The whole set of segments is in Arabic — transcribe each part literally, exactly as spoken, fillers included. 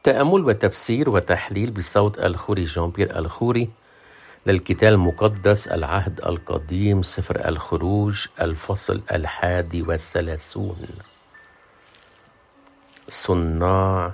تأمل وتفسير وتحليل بصوت الخوري جان بيير الخوري للكتاب المقدس العهد القديم سفر الخروج الفصل الحادي والثلاثون. صناع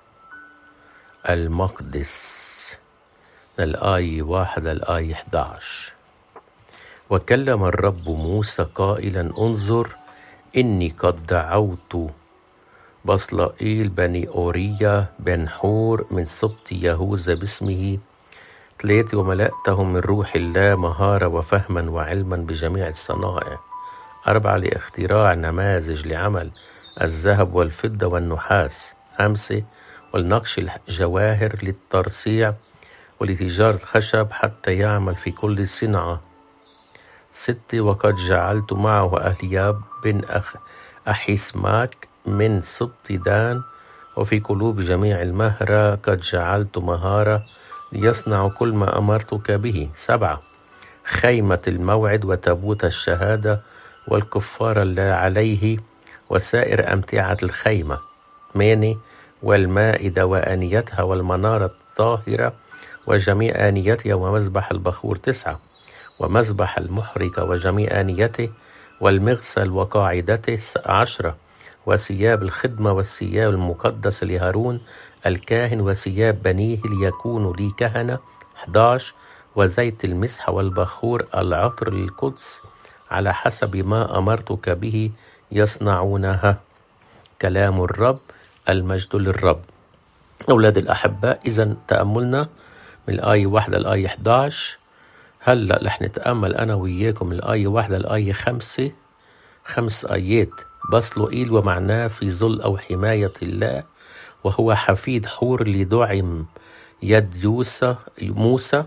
المقدس، الآية واحد الآية إحدى عشر. وكلم الرب موسى قائلا: انظر إني قد دعوت بصلائيل بني أورية بن حور من سبط يهوذا باسمه ثلاثة، وملأتهم من روح الله مهارة وفهما وعلما بجميع الصنائع. أربعة لاختراع نماذج لعمل الذهب والفضة والنحاس. خمسة والنقش الجواهر للترصيع ولتجارة الخشب حتى يعمل في كل صنعة. ستة وقد جعلت معه أهلياب بن أخ أحيسماك من سبط دان، وفي قلوب جميع المهرة قد جعلت مهارة ليصنعوا كل ما أمرتك به. سبعة خيمة الموعد وتابوت الشهادة والكفارة اللي عليه وسائر أمتعة الخيمة. ثمانية والمائدة وآنيتها والمنارة الطاهرة وجميع آنيتها ومذبح البخور. تسعة ومذبح المحرقة وجميع آنيته والمغسل وقاعدته. عشرة وثياب الخدمة والثياب المقدسة لهارون الكاهن وثياب بنيه ليكونوا لي كهنة. أحد عشر وزيت المسح والبخور العطر للقدس على حسب ما أمرتك به يصنعونها. كلام الرب، المجد للرب. أولاد الأحباء، إذن تأملنا من الآية واحدة الآية إحدى عشر. هلأ رح نتأمل أنا وياكم من الآية واحدة الآية خمسة، خمس آيات. بصلائيل ومعناه في ظل أو حماية الله، وهو حفيد حور لدعم يد يوسى موسى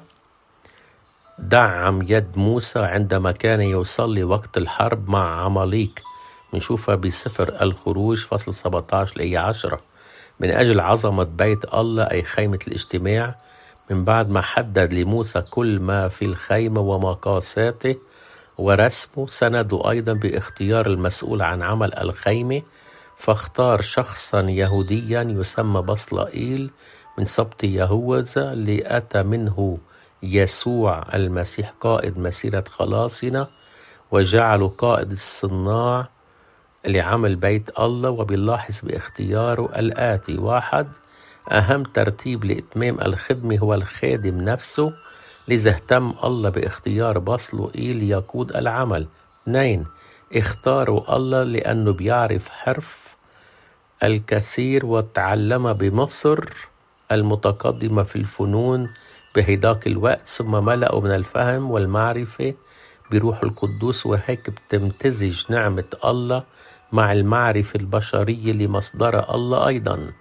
دعم يد موسى عندما كان يصلي وقت الحرب مع عماليق. بنشوفها بسفر الخروج فصل سبعة عشر لآية عشرة. من أجل عظمة بيت الله أي خيمة الاجتماع، من بعد ما حدد لموسى كل ما في الخيمة ومقاساته ورسمه، سندوا أيضا باختيار المسؤول عن عمل الخيمة، فاختار شخصا يهوديا يسمى بصلائيل من سبط يهوذا، لأتى منه يسوع المسيح قائد مسيرة خلاصنا، وجعله قائد الصناع لعمل بيت الله. وبنلاحظ باختياره الآتي: واحد أهم ترتيب لإتمام الخدمة هو الخادم نفسه، لذا اهتم الله باختيار بصلائيل يقود العمل. اثنين اختاروا الله لأنه بيعرف حرف الكثير وتعلم بمصر المتقدمة في الفنون بهداك الوقت، ثم ملأوا من الفهم والمعرفة بروح القدوس، وهيك بتمتزج نعمة الله مع المعرفة البشرية لمصدر الله أيضا.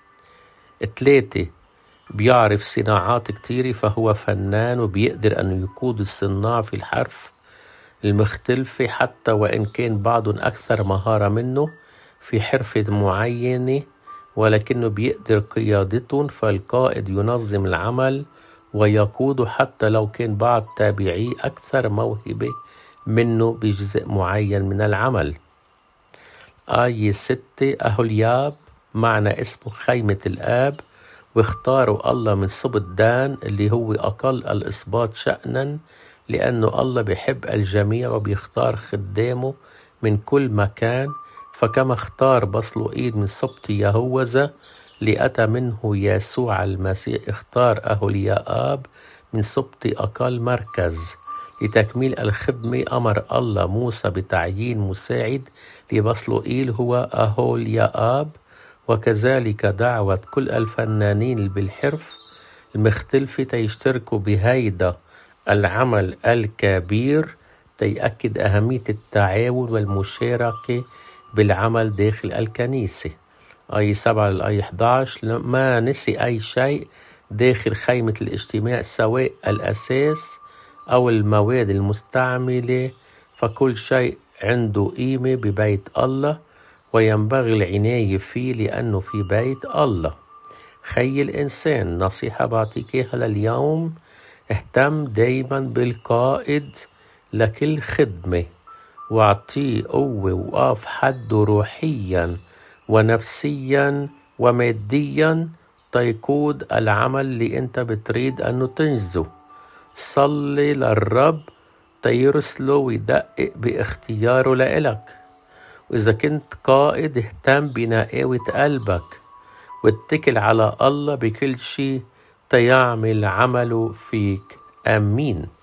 ثلاثة بيعرف صناعات كتيرة، فهو فنان وبيقدر أن يقود الصناع في الحرف المختلفة، حتى وإن كان بعضهم أكثر مهارة منه في حرفة معينة، ولكنه بيقدر قيادتهم. فالقائد ينظم العمل ويقوده حتى لو كان بعض تابعيه أكثر موهبة منه بجزء معين من العمل. آية ستة أهلياب معنى اسمه خيمة الآب، واختاروا الله من سبط دان اللي هو أقل الإسباط شأنا، لأنه الله بيحب الجميع وبيختار خدامه من كل مكان. فكما اختار بصلائيل من سبط يهوذا لأتى منه يسوع المسيح، اختار أهلياب من سبط أقل مركز لتكميل الخدمة. أمر الله موسى بتعيين مساعد لبصلائيل هو أهلياب، وكذلك دعوة كل الفنانين بالحرف المختلفة تيشتركوا بهيدا العمل الكبير، تيأكد أهمية التعاون والمشاركة بالعمل داخل الكنيسة. آية سبعة للآية إحدى عشر ما نسي أي شيء داخل خيمة الاجتماع سواء الأساس أو المواد المستعملة، فكل شيء عنده قيمة ببيت الله وينبغي العناية فيه لأنه في بيت الله. خي الإنسان، نصيحة بعطيكيها لليوم: اهتم دايما بالقائد لكل خدمة، واعطيه قوة وقاف حده روحيا ونفسيا وماديا، تيقود العمل اللي انت بتريد انه تنجزه. صلي للرب تيرسله ويدقق باختياره لإلك. وإذا كنت قائد اهتم بنقاوة قلبك واتكل على الله بكل شيء تيعمل عمله فيك. آمين.